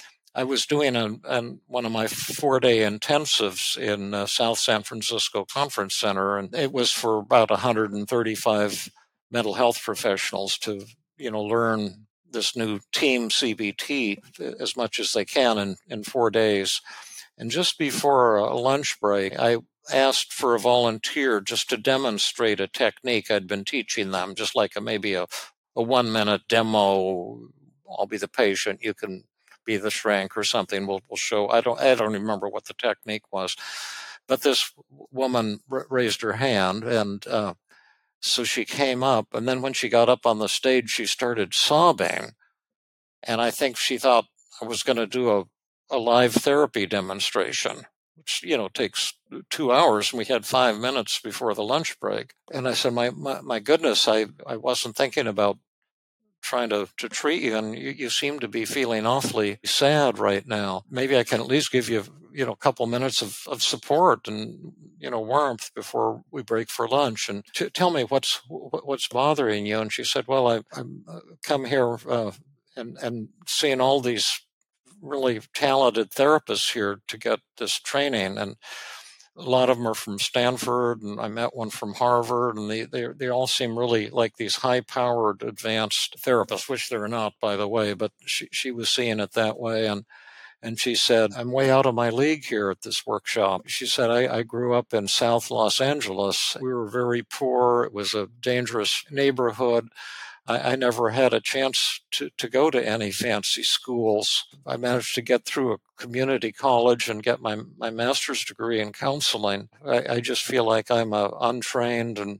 I was doing a, a, one of my four-day intensives in uh, South San Francisco Conference Center, and it was for about one hundred thirty-five mental health professionals to, you know, learn this new team C B T as much as they can in, in four days. And just before a lunch break, I asked for a volunteer just to demonstrate a technique I'd been teaching them, just like a, maybe a, a one-minute demo. I'll be the patient, you can be the shrink or something. We'll, we'll show. I don't. I don't remember what the technique was, but this woman r- raised her hand, and uh, so she came up. And then when she got up on the stage, she started sobbing, and I think she thought I was going to do a, a live therapy demonstration, which, you know, takes two hours, and we had five minutes before the lunch break. And I said, "My my, my goodness, I I wasn't thinking about trying to, to treat you, and you, you seem to be feeling awfully sad right now. Maybe I can at least give you, you know, a couple minutes of, of support and, you know, warmth before we break for lunch. And t- tell me what's what's bothering you." And she said, "Well, I, I'm come here uh, and and seeing all these really talented therapists here to get this training, and a lot of them are from Stanford, and I met one from Harvard, and they, they, they all seem really like these high-powered advanced therapists, which they're not, by the way, but she, she was seeing it that way. And And she said, I'm way out of my league here at this workshop. She said, I, I grew up in South Los Angeles. We were very poor. It was a dangerous neighborhood. I, I never had a chance to, to go to any fancy schools. I managed to get through a community college and get my, my master's degree in counseling. I, I just feel like I'm a untrained and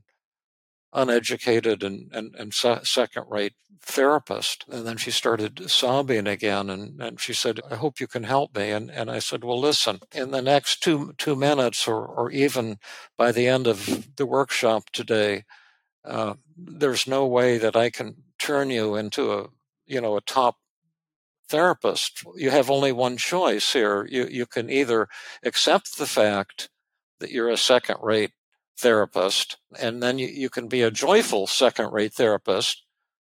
uneducated and, and, and second-rate therapist. And then she started sobbing again, and, and she said, I hope you can help me. And, and I said, well, listen, in the next two two minutes or, or even by the end of the workshop today, uh, there's no way that I can turn you into a, you know, a top therapist. You have only one choice here. You, you can either accept the fact that you're a second-rate therapist, and then you, you can be a joyful second-rate therapist,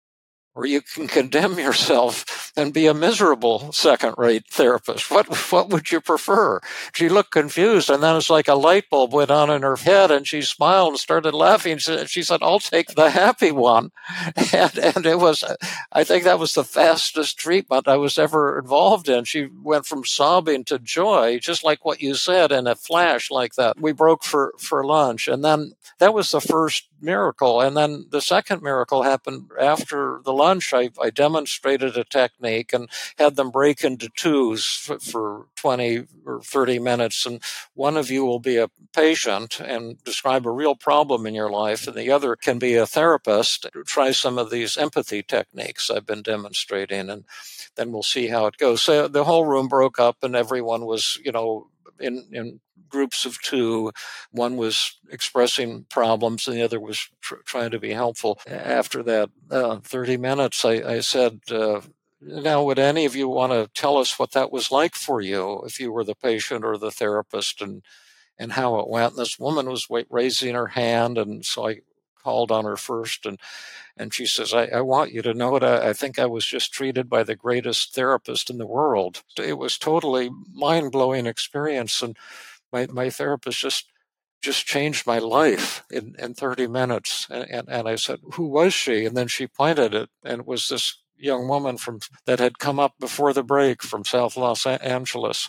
or you can condemn yourself and be a miserable second-rate therapist. What what would you prefer? She looked confused, and then it's like a light bulb went on in her head, and she smiled and started laughing. She said, I'll take the happy one. And, and it was, I think that was the fastest treatment I was ever involved in. She went from sobbing to joy, just like what you said, in a flash like that. We broke for, for lunch, and then that was the first miracle. And then the second miracle happened after the lunch. I, I demonstrated a technique and had them break into twos for, for twenty or thirty minutes. And one of you will be a patient and describe a real problem in your life, and the other can be a therapist. Try some of these empathy techniques I've been demonstrating, and then we'll see how it goes. So the whole room broke up, and everyone was, you know, in, in groups of two. One was expressing problems, and the other was tr- trying to be helpful. After that uh, thirty minutes, I, I said, uh, now, would any of you want to tell us what that was like for you, if you were the patient or the therapist, and and how it went? And this woman was wait, raising her hand, and so I called on her first, and and she says, I, I want you to know that I, I think I was just treated by the greatest therapist in the world. It was totally mind-blowing experience, and my, my therapist just just changed my life in, in thirty minutes. And, and, and I said, who was she? And then she pointed it, and it was this young woman from that had come up before the break from South Los Angeles.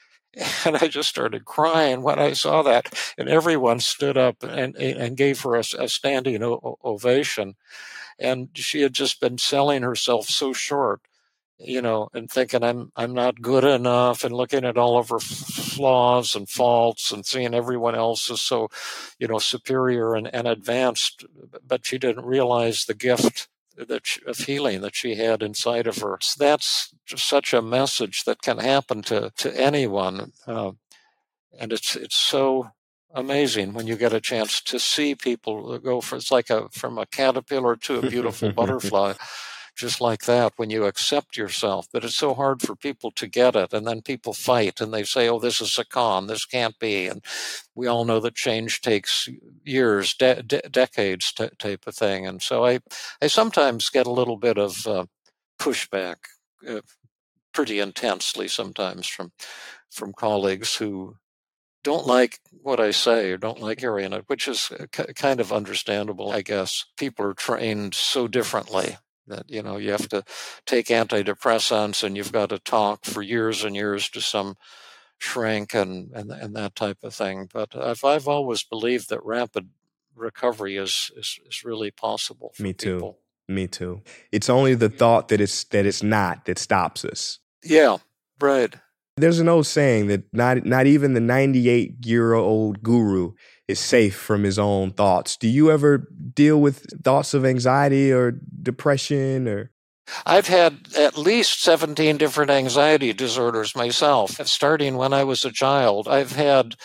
And I just started crying when I saw that, and everyone stood up and and gave her a, a standing o- ovation. And she had just been selling herself so short, you know, and thinking I'm I'm not good enough, and looking at all of her flaws and faults, and seeing everyone else is so, you know, superior and, and advanced. But she didn't realize the gift that she, of healing that she had inside of her. So that's just such a message that can happen to to anyone, uh, and it's it's so amazing when you get a chance to see people go for it's like a from a caterpillar to a beautiful butterfly. Just like that, when you accept yourself. But it's so hard for people to get it. And then people fight, and they say, oh, this is a con, this can't be. And we all know that change takes years, de- de- decades t- type of thing. And so I, I sometimes get a little bit of uh, pushback, uh, pretty intensely sometimes from, from colleagues who don't like what I say or don't like hearing it, which is k- kind of understandable, I guess. People are trained so differently that, you know, you have to take antidepressants, and you've got to talk for years and years to some shrink and, and, and that type of thing. But I've, I've always believed that rapid recovery is, is, is really possible for Me too. people. Me too. It's only the thought that it's that it's not that stops us. Yeah, right. There's an old saying that not not even the ninety-eight-year-old guru is safe from his own thoughts. Do you ever deal with thoughts of anxiety or depression? Or I've had at least seventeen different anxiety disorders myself, starting when I was a child. I've had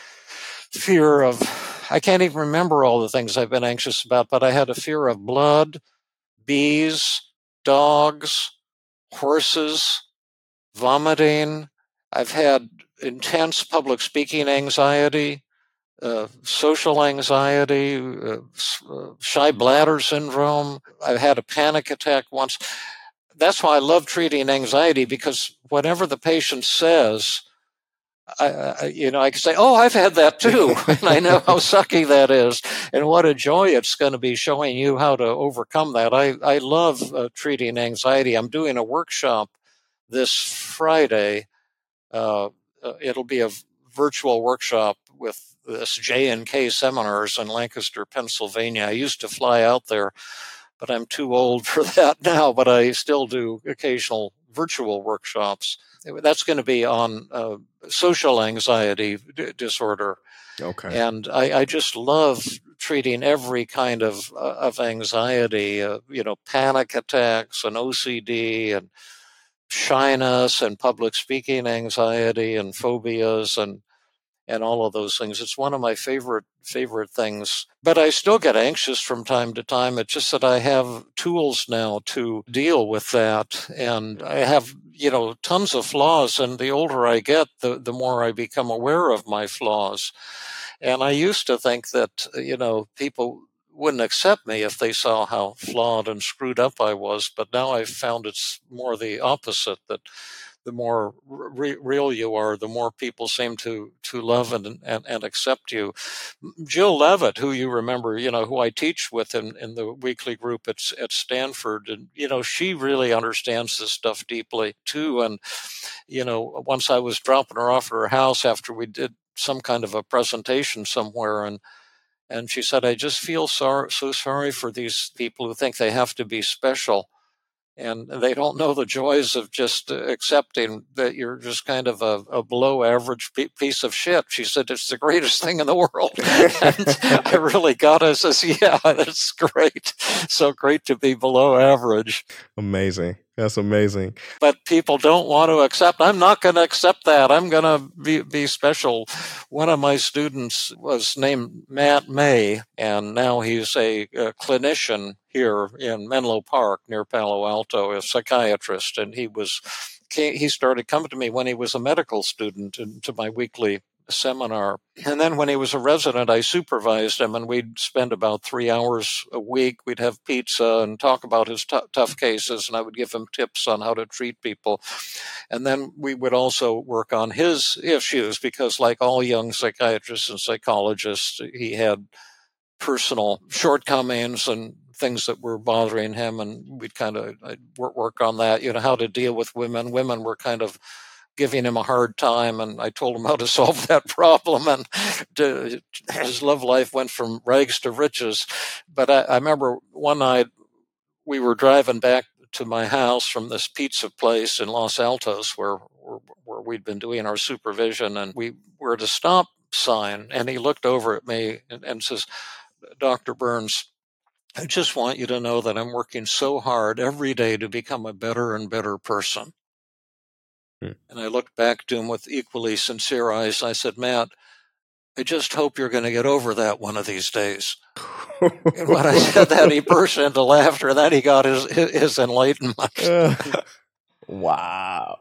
fear of, I can't even remember all the things I've been anxious about, but I had a fear of blood, bees, dogs, horses, vomiting. I've had intense public speaking anxiety, uh, social anxiety, uh, uh, shy bladder syndrome. I've had a panic attack once. that's why I love treating anxiety, because whatever the patient says, I, I, you know, I can say, oh, I've had that too. And I know how sucky that is. And what a joy it's going to be showing you how to overcome that. I, I love uh, treating anxiety. I'm doing a workshop this Friday. Uh, uh, it'll be a virtual workshop with this J and K Seminars in Lancaster, Pennsylvania. I used to fly out there, but I'm too old for that now, but I still do occasional virtual workshops. That's going to be on uh, social anxiety d- disorder. Okay. And I, I just love treating every kind of uh, of anxiety, uh, you know, panic attacks and O C D and shyness and public speaking anxiety and phobias and and all of those things. It's one of my favorite favorite things. But I still get anxious from time to time. It's just that I have tools now to deal with that. And I have, you know, tons of flaws. And the older I get, the, the more I become aware of my flaws. And I used to think that, you know, people wouldn't accept me if they saw how flawed and screwed up I was. But now I've found it's more the opposite, that the more re- real you are, the more people seem to to love and, and and accept you. Jill Levitt, who you remember, you know, who I teach with in, in the weekly group at at Stanford, and you know, she really understands this stuff deeply too. And you know, once I was dropping her off at her house after we did some kind of a presentation somewhere, and and she said, "I just feel so so sorry for these people who think they have to be special. And they don't know the joys of just accepting that you're just kind of a, a below average piece of shit." She said, "It's the greatest thing in the world." And I really got it. I says, yeah, that's great. So great to be below average. Amazing. That's amazing. But people don't want to accept. I'm not going to accept that. I'm going to be, be special. One of my students was named Matt May, and now he's a, a clinician here in Menlo Park near Palo Alto, a psychiatrist. And he was he started coming to me when he was a medical student and to my weekly seminar. And then when he was a resident, I supervised him, and we'd spend about three hours a week. We'd have pizza and talk about his t- tough cases, and I would give him tips on how to treat people. And then we would also work on his issues, because like all young psychiatrists and psychologists, he had personal shortcomings and things that were bothering him, and we'd kind of work on that, you know, how to deal with women. Women were kind of giving him a hard time, and I told him how to solve that problem, and to, his love life went from rags to riches. But I, I remember one night we were driving back to my house from this pizza place in Los Altos where, where, where we'd been doing our supervision, and we were at a stop sign, and he looked over at me and, and says, "Doctor Burns, I just want you to know that I'm working so hard every day to become a better and better person." Hmm. And I looked back to him with equally sincere eyes. I said, "Matt, I just hope you're going to get over that one of these days." And when I said that, he burst into laughter. Then he got his, his enlightenment. Uh, wow.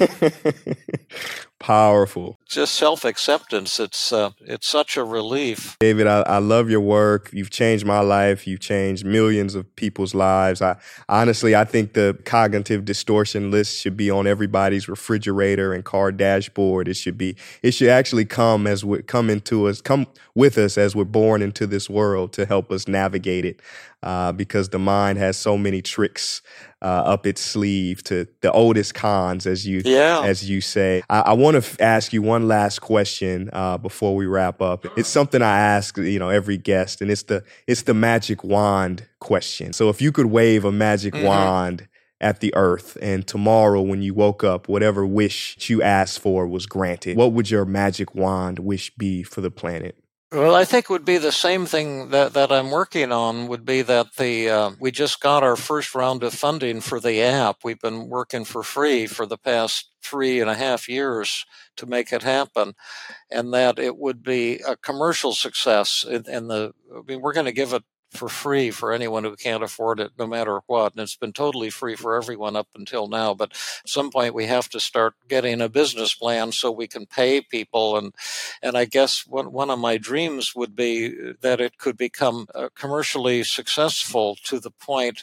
Powerful. Just self-acceptance. It's uh, it's such a relief. David, I, I love your work. You've changed my life. You've changed millions of people's lives. I honestly, I think the cognitive distortion list should be on everybody's refrigerator and car dashboard. It should be. It should actually come as we come into us, come with us as we're born into this world to help us navigate it. Uh, because the mind has so many tricks uh, up its sleeve, to the oldest cons, as you yeah. as you say. I, I want to f- ask you one last question uh, before we wrap up. It's something I ask, you know, every guest, and it's the it's the magic wand question. So if you could wave a magic mm-hmm. wand at the earth, and tomorrow when you woke up, whatever wish you asked for was granted, what would your magic wand wish be for the planet? Well, I think it would be the same thing that, that I'm working on, would be that the uh, we just got our first round of funding for the app. We've been working for free for the past three and a half years to make it happen, and that it would be a commercial success. In, in the, I mean, we're going to give it for free for anyone who can't afford it, no matter what. And it's been totally free for everyone up until now. But at some point, we have to start getting a business plan so we can pay people. And and I guess one, one of my dreams would be that it could become uh, commercially successful to the point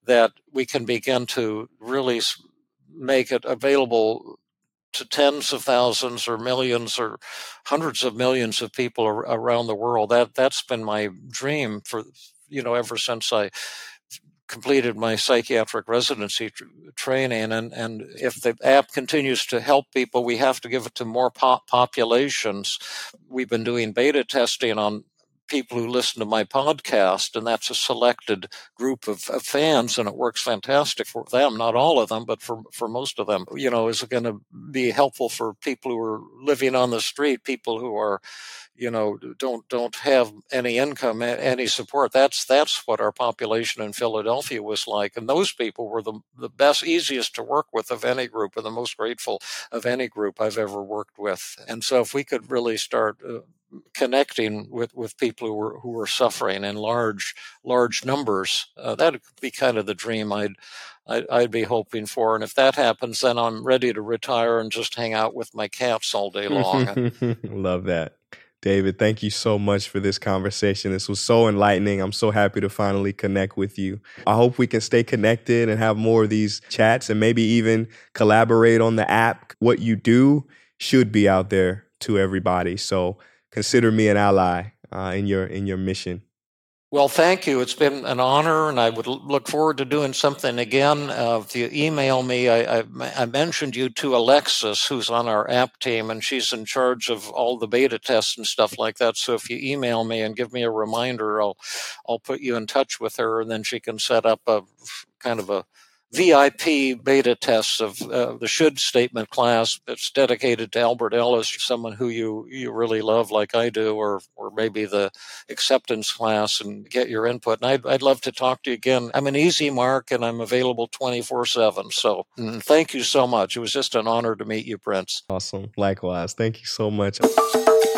that we can begin to really make it available to tens of thousands or millions or hundreds of millions of people around the world. That that's been my dream for, you know, ever since I completed my psychiatric residency tr- training. And, and if the app continues to help people, we have to give it to more po- populations. We've been doing beta testing on people who listen to my podcast, and that's a selected group of, of fans, and it works fantastic for them. Not all of them, but for, for most of them. You know, is it going to be helpful for people who are living on the street, people who are, you know, don't don't have any income, any support? That's that's what our population in Philadelphia was like, and those people were the the best, easiest to work with of any group, and the most grateful of any group I've ever worked with. And so, if we could really start uh, connecting with, with people who were who were suffering in large large numbers, uh, that would be kind of the dream I'd, I'd I'd be hoping for. And if that happens, then I'm ready to retire and just hang out with my cats all day long. Love that. David, thank you so much for this conversation. This was so enlightening. I'm so happy to finally connect with you. I hope we can stay connected and have more of these chats and maybe even collaborate on the app. What you do should be out there to everybody. So consider me an ally uh, in your in your mission. Well, thank you. It's been an honor, and I would look forward to doing something again. Uh, if you email me, I, I, I mentioned you to Alexis, who's on our app team, and she's in charge of all the beta tests and stuff like that. So if you email me and give me a reminder, I'll I'll put you in touch with her, and then she can set up a kind of a V I P beta tests of uh, the should statement class that's dedicated to Albert Ellis, someone who you, you really love like I do, or or maybe the acceptance class, and get your input. And I'd, I'd love to talk to you again. I'm an easy mark, and I'm available twenty-four seven. So mm, thank you so much. It was just an honor to meet you, Prince. Awesome. Likewise. Thank you so much.